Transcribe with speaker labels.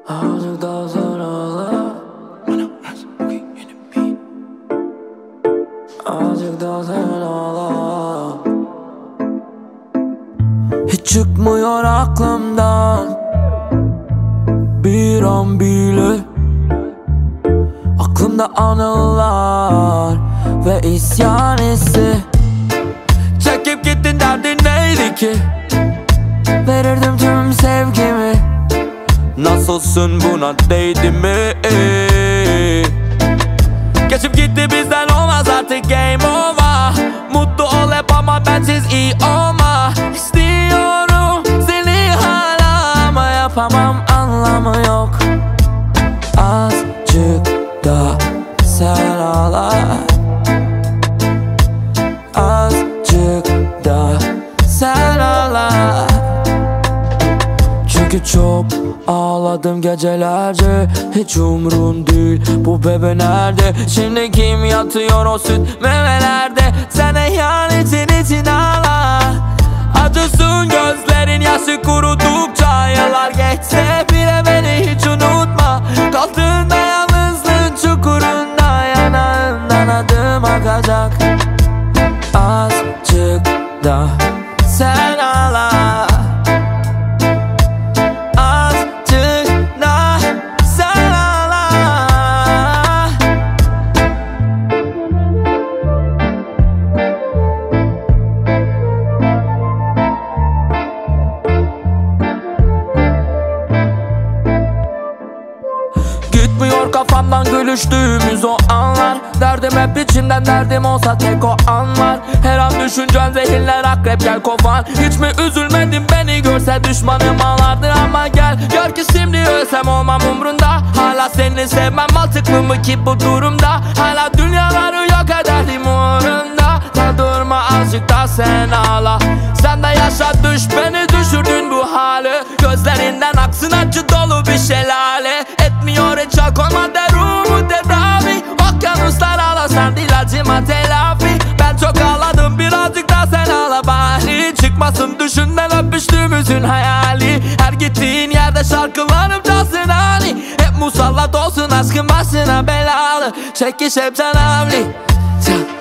Speaker 1: Azıcık daha sen ağla. Azıcık daha sen ağla. Hiç çıkmıyor aklımdan bir an bile. Aklımda anılar ve isyan hissi. Çekip gittin, derdin neydi ki? Verirdim tüm sevgimi. Nasılsın, buna değdi mi? Geçip gitti, bizden olmaz artık, game over. Mutlu ol hep ama bensiz iyi olma. İstiyorum seni hala ama yapamam, anlamı yok. Azıcık da sen ağla. Azıcık da sen ağla. Çünkü çok ağladım gecelerce. Hiç umrun değil bu bebe nerede? Şimdi kim yatıyor o süt memelerde? Sen ihanetin için ağla. Acısın gözlerin, yaşı kurudukça. Yıllar geçse bile beni hiç unutma. Kaldığında yalnızlığın çukurunda, yanağından adım akacak. Azıcık da sen ağla. Gitmiyor kafamdan gülüştüğümüz o anlar. Derdim hep içimden, derdim olsa tek o anlar. Her an düşüncen zehirler, akrep gel kovan. Hiç mi üzülmedin, beni görse düşmanım ağlardı. Ama gel gör ki şimdi ölsem olmam umrunda. Hala seni sevmem mantıklı mı ki bu durumda? Hala dünyaları yok ederdim uğrunda. Ta durma, azıcık da sen ağla. Sen de yaşa, düş, beni düşürdün bu hale. Gözlerinden aksın acı dolu bir şelale. Etmiyor hiç ak olmadı ruhumu tedavi. Okyanuslar ağlasan değil acıma telafi. Ben çok ağladım, birazcık da sen ağla bari. Çıkmasın düşünden öpüştüğümüzün hayali. Her gittiğin yerde şarkılarım çalsın hani. Hep musallat olsun aşkın başına belalı. Çekiş hep canavli.